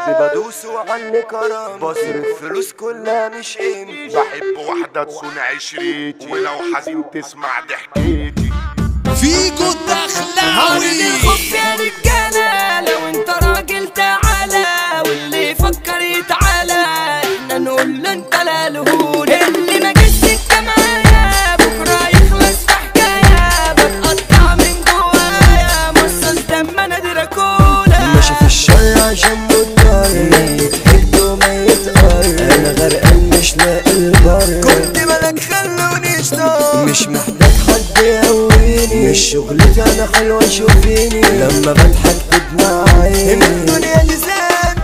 بدوس وعلي كرم، بصرف فلوس كلها مش قيمتي، بحب واحدة تصون عشرتي، ولو حزين تسمع ضحكتي. فيكو الدخلاوي الخف يا رجالة، لو انت راجل تعالى، واللي يفكر يتعالى احنا نقول له انت لالهون. اللي ما جاش سكة معايا بكرة يخلص في حكاية، بتقطع من جوايا مصاص دم انا دراكولا. ماشي في الشر عشان مضطر، ميت حكت وميت قر، انا غرقان مش لاقي البر. كنت ملك خلوني اشتاق، مش محتاج حد يقويني، مش شغلتي انا حلوة شوفيني، لما بضحك بدمع عيني الدنيا لسان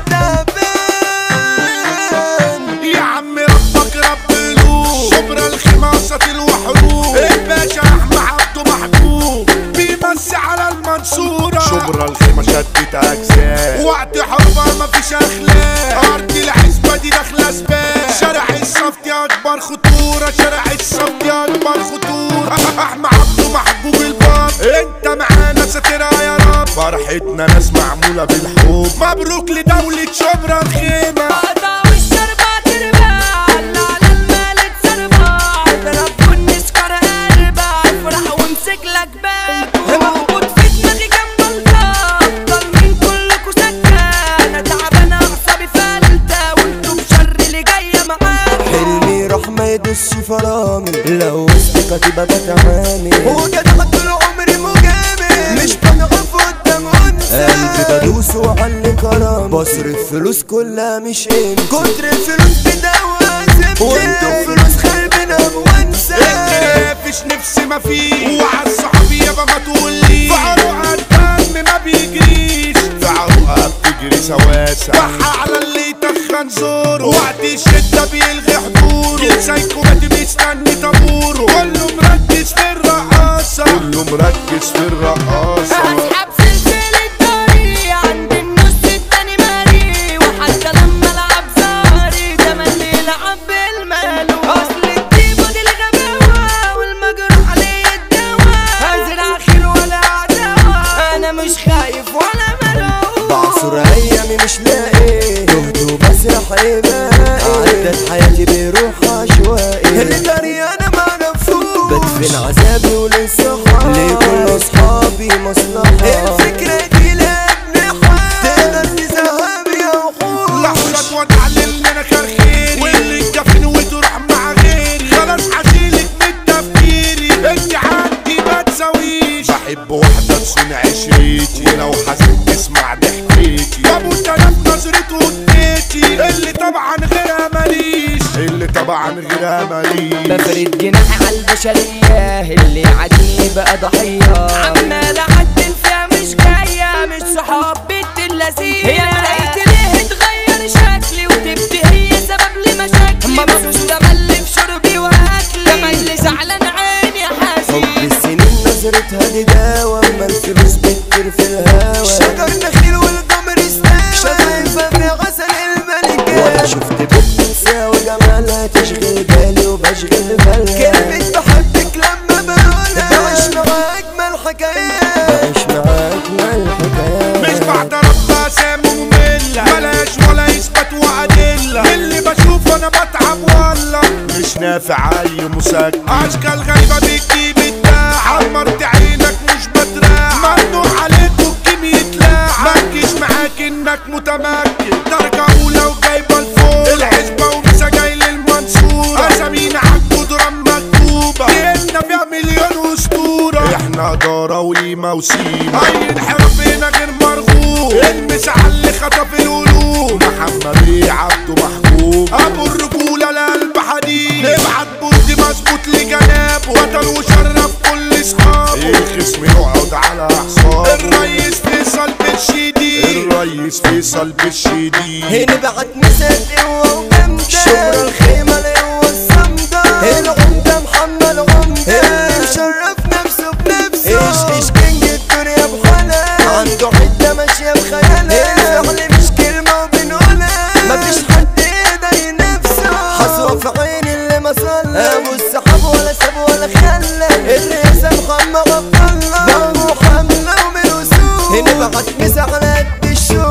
تعبان. يا عم ربك رب قلوب، شبرا الخماسة الوحروب، الباشا احمد عبده محبوب بيمسي على المنصورة. شبرا الخيمة شدت اجزاء، وقت حربة مفيش اخلاق، ارض العزبة دي داخلة سباق، شارع الصفتي اكبر خطورة، شارع الصفتي اكبر خطورة. احمد عبده محبوب الباب، انت معانا ساترها يا رب، فرحتنا ناس معمولة بالحب، مبروك لدولة شبرا الخيمة. قطع والشربة تربع، على المال اتسربع، اضرب والنسكر اربع، افرح وامسك لك باكو، موجود في دماغي جنب الطاق، افضل من كلكوا سكة، انا تعبانة اعصابي فلتة، وانتوا بشر اللي جاية معاكوا. حلمي راح ما يدوسش فرامل، لو وسط كتيبة بتعامل، وجدع طول عمري مجامل، مش بنقف قدام انثى، قلبي بدوس وعلي كرم، بصرف فلوس كلها مش قيمتي، كتر الفلوس بدوا زبدة، وانتوا فلوس خربنا وانسى. مفيش نفسي ما فيه، وعلى الصحاب يابا ما تقوليش، في عروقها الدم ما بيجريش، في عروقها بتجري سواسة، بحى على اللي يتخن زوره، وقت الشدة بيلغي حضوره، السايكوباتي بيستني طابوره، كله مركز في الرقاصة، كله مركز في الرقاصة. هسحب سلسلة داري عند النص التاني ماري، وحتى لما العب زاري تملي لعب بالمالو، اصل الطيبة دي الغباوة والمجروح عليه الدوا، هزرع خير ولا عداوة، انا مش خايف ولا ملوم، بعصر ايامي مش لاقي جهد وبسرح عبائي، عدت حياتي بروح عشوائي، اللي داري انا معرفوش، بدفن عذابي وللصحاب، لكل اصحابي مصلحة، الفكرة دي لابن حال، تقدر تذهب يا وحوش، لحظة وتعلل لنا خير، واللي تجفن وتروح مع غيري، خلاص هشيلك من تفكيري، انت عندي ما تساويش، بحب واحدة تصون عشرتي، ولو حزين تسمع ضحكتي، بموت انا في نظرته وديتي، اللي طبعا غيرها ماليش، اللي طبعا غيرها ماليش. بفرد جناحي على البشرية، اللي عادي بقى ضحية، عمال اعدل فيها مش جاية، مش صحاب بنت اللذيذة، هي لقيت ليه اتغير شكلي، وتبدي هي سبب لمشاكلي، مبسوط تملي في شربي واكلي، تملي زعلان عيني حزين، حب السنين نظرتها دي دوا، اما الفلوس بتطير في الهوا، شجر نخيل والقمر استوى، شفايفها في عسل الملكة، وانا شفت بنت تساوي جمالها، تشغل بالي وبشغل بالها، كلمة بحبك لما بقولها، بعيش مع اجمل حكايات، بعيش مع اجمل حكايات، مش بعترف بأسامي مملة، بلاش ولا يثبت وأدلة، اللي بشوفه أنا بتعب والله، مش نافع أي مساك، أشكال غريبة بتجيب الداع، عمرت عينك مش بتراع، ممنوع عليك الجيم يتلاع، متجيش معاك إنك متمكن، درجة أولى وجايبة الفوق، الحسبة ومسا جاي للمنصورة، أسامينا عالجدران مكتوبة، جيلنا فيها مليون أسطورة، إحنا إدارة وليمة وسيمة، أي انحراف هنا غير مرغوب، المساحة اللي خطف القلوب، محمد بيه عبده محبوب، أبو الرجولة لقلب حديد، نبعت بوردي مظبوط لجنابه، وطن وشرف كل صحابه، الخصم يقعد على أعصابه، الريس فيصل بالشديد، الريس فيصل بالشديد، هنا بعت مسات قوة وجامدة، شبرا الخيمة القوة الصمدة، العمدة محمد عمدة، اللي مشرف نفسه بنفسه، ايش كينج الدنيا بحالها، عنده حتة ماشية بخيالها، الفعل مش كلمة وبنقولها، مفيش حد يقدر ينافسه، حصوة في عين اللي ما صلى، ابو السحاب ولا ساب ولا خلى، الرئاسة محمد عبد الله، ضربه حملة ومن وسوق، هنا بعت مسا على قد الشوق،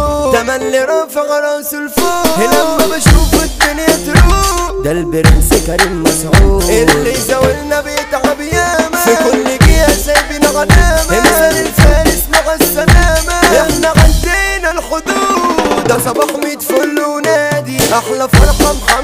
تملي رافع راسه لفوق لما بشوف الدنيا تروق. ده البرنس كريم مسعود اللي زاولنا بيتعب ياما في كل جهة سايبين غنامة. مثال الفارس مع السلامة احنا عدينا الحدود. ده صباح 100 فل ونادي احلى فرحة محمد